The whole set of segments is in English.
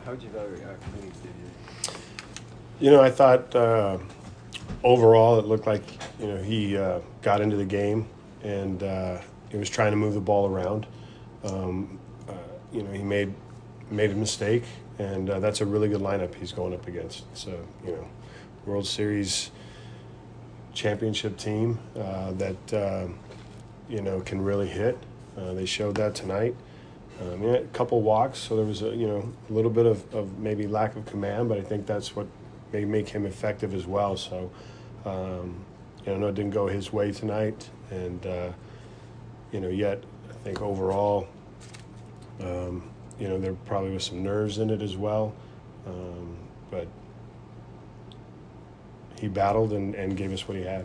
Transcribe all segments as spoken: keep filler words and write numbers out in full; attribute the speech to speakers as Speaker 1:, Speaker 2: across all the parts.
Speaker 1: How would you evaluate uh, Phoenix debut?
Speaker 2: You know, I thought uh, overall it looked like, you know, he uh, got into the game and uh, he was trying to move the ball around. Um, uh, you know, he made made a mistake, and uh, that's a really good lineup he's going up against. So, you know, World Series championship team uh, that, uh, you know, can really hit. Uh, they showed that tonight. Um, yeah, a couple walks, so there was a you know a little bit of, of maybe lack of command, but I think that's what may make him effective as well. So, um, you know, I know it didn't go his way tonight, and uh, you know, yet I think overall, um, you know, there probably was some nerves in it as well, um, but he battled and, and gave us what he had.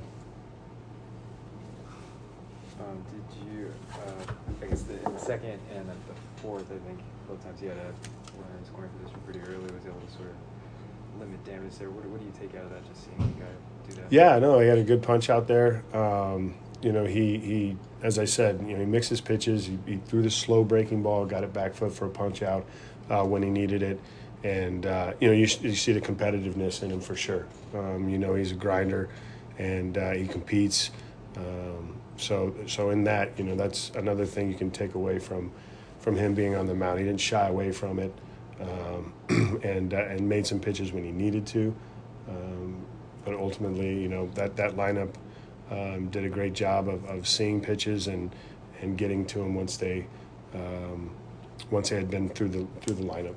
Speaker 1: Um, did you, uh, I guess the, in the second and at the fourth, I think both times he had a runner scoring position pretty early, was able to sort of limit damage there. What, what do you take out of that, just seeing the guy do that?
Speaker 2: Yeah, no, he had a good punch out there. Um, you know, he, he, as I said, you know, he mixed his pitches. He, he threw the slow breaking ball, got it back foot for a punch out uh, when he needed it. And, uh, you know, you, you see the competitiveness in him for sure. Um, you know, he's a grinder and uh, he competes. Um, so, so in that, you know, that's another thing you can take away from, from him being on the mound. He didn't shy away from it, um, and uh, and made some pitches when he needed to. Um, but ultimately, you know, that that lineup um, did a great job of, of seeing pitches and and getting to him once they um, once they had been through the through the lineup.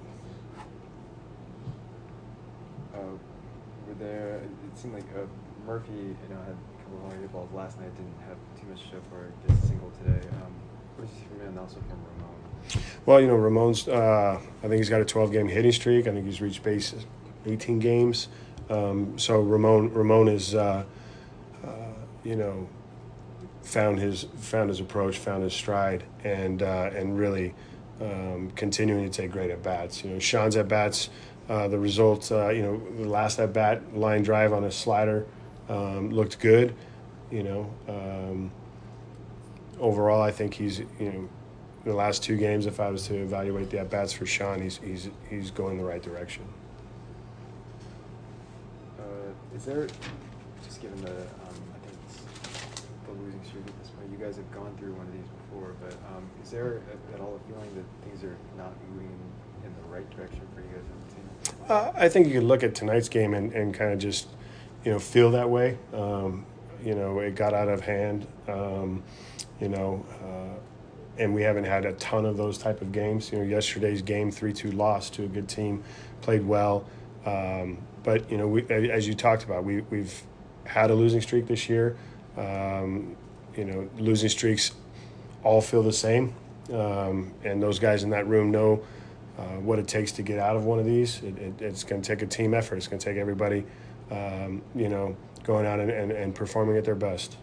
Speaker 1: Uh, were there? It seemed like uh, Murphy, you know, had a couple of hard balls last night. Didn't have too much to show for it. Just a single today. Um, what did you see from him, and also from Ramon?
Speaker 2: Well, you know, Ramon's. Uh, I think he's got a twelve-game hitting streak. I think he's reached base eighteen games. Um, so Ramon, Ramon is, uh, uh, you know, found his found his approach, found his stride, and uh, and really um, continuing to take great at bats. You know, Sean's at bats. Uh, the result, uh, you know, the last at bat, line drive on a slider, um, looked good. You know, um, overall, I think he's, you know, the last two games, if I was to evaluate the at bats for Sean, he's he's he's going the right direction.
Speaker 1: Uh, is there, just given the, um, I think it's the losing streak at this point, you guys have gone through one of these before, but um, is there at, at all a feeling that things are not moving in the right direction for you guys on the team?
Speaker 2: Uh, I think you could look at tonight's game and, and kind of just, you know, feel that way. Um, you know, it got out of hand, um, you know, uh, and we haven't had a ton of those type of games. You know, yesterday's game, three two loss to a good team, played well. Um, but, you know, we, as you talked about, we, we've had a losing streak this year. Um, you know, losing streaks all feel the same. Um, and those guys in that room know uh, what it takes to get out of one of these. It, it, it's going to take a team effort. It's going to take everybody, um, you know, going out and, and, and performing at their best.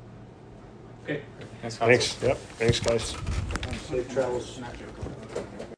Speaker 3: Okay. Thanks,
Speaker 2: Thanks. Yep. Thanks, guys.
Speaker 4: Safe travels.